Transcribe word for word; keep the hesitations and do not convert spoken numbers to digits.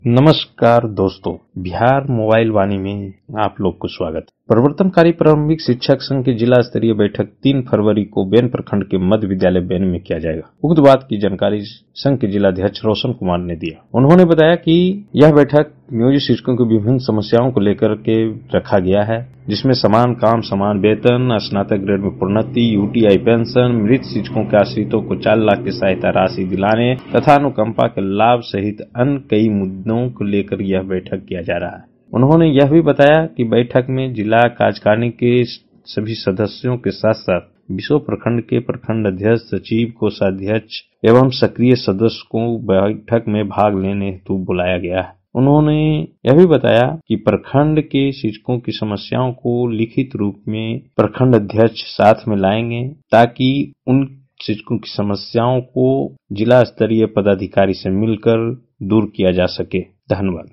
नमस्कार दोस्तों, बिहार मोबाइल वाणी में आप लोग को स्वागत। प्रवर्तनकारी प्रारंभिक शिक्षक संघ की जिला स्तरीय बैठक तीन फरवरी को बेन प्रखंड के मध्य विद्यालय बेन में किया जाएगा। उक्त बात की जानकारी संघ के जिलाध्यक्ष रोशन कुमार ने दिया। उन्होंने बताया कि यह बैठक नियोजित शिक्षकों की विभिन्न समस्याओं को लेकर के रखा गया है, जिसमें समान काम समान वेतन, स्नातक ग्रेड में प्रोन्नति, यूटीआई पेंशन, मृत शिक्षकों के आश्रितों को चार लाख की सहायता राशि दिलाने तथा अनुकंपा के लाभ सहित अन्य कई मुद्दों को लेकर यह बैठक किया जा रहा है। उन्होंने यह भी बताया कि बैठक में जिला कार्यकारिणी के सभी सदस्यों के साथ साथ बीसों प्रखंड के प्रखंड अध्यक्ष, सचिव, कोषाध्यक्ष एवं सक्रिय सदस्य को बैठक में भाग लेने हेतु बुलाया गया है। उन्होंने यह भी बताया कि प्रखंड के शिक्षकों की समस्याओं को लिखित रूप में प्रखंड अध्यक्ष साथ में लाएंगे ताकि उन शिक्षकों की समस्याओं को जिला स्तरीय पदाधिकारी से मिलकर दूर किया जा सके। धन्यवाद।